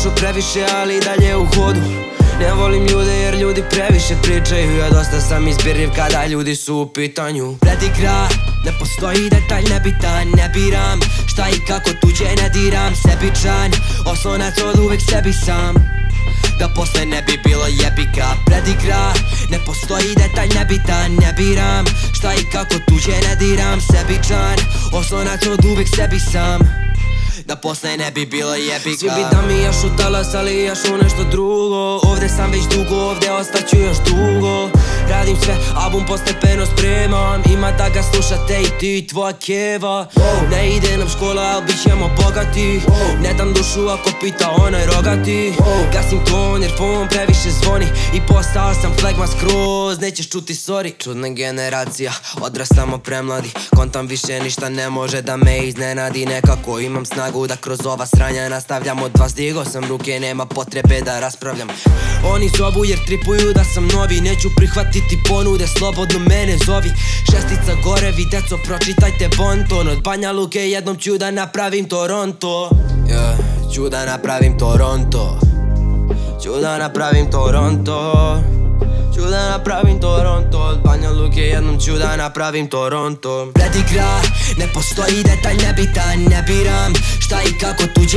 prošlo previše, ali dalje u hodu. Ne volim ljude jer ljudi previše pričaju, ja dosta sam izbirljiv kada ljudi su u pitanju. Predigra, ne postoji detalj nebitan, ne biram šta i kako tuđe ne diram. Sebičan, oslonac od uvek sebi sam, da posle ne bi bilo jebika. Predigra, ne postoji detalj nebitan, ne biram šta i kako tuđe ne diram. Sebičan, oslonac od uvek sebi sam, da posle ne bi bilo jebika. Svi bi da mi jašu talas, ali jašu nešto drugo. Ovde sam već dugo, ovde ostaću još dugo. Radim sve, album postepeno spremam. Ima da ga slušate i ti i tvoja keva. Ne ide nam škola, al bit ćemo bogati. Ne dam dušu ako pita onaj rogati. Gasim ton jer fon previše zvoni i postao sam flegma skroz, nećeš čuti sorry. Čudna generacija, odrastamo premladi. Kontam više ništa ne može da me iznenadi. Nekako imam snagu da kroz ova sranja nastavljam. Od vas digo sam ruke, nema potrebe da raspravljam. Oni zovu jer tripuju da sam novi. Neću prihvatiti ponude, slobodno mene zovi. Šestica gore, vi deco pročitajte bonton. Od Banja Luke jednom ću da napravim Toronto. Ću da napravim Toronto. Ću da napravim Toronto. Ću da napravim Toronto. Od Banja Luke jednom ću da napravim Toronto. Predigra, ne postoji detalj nebitan, ne biram šta i kako tuđe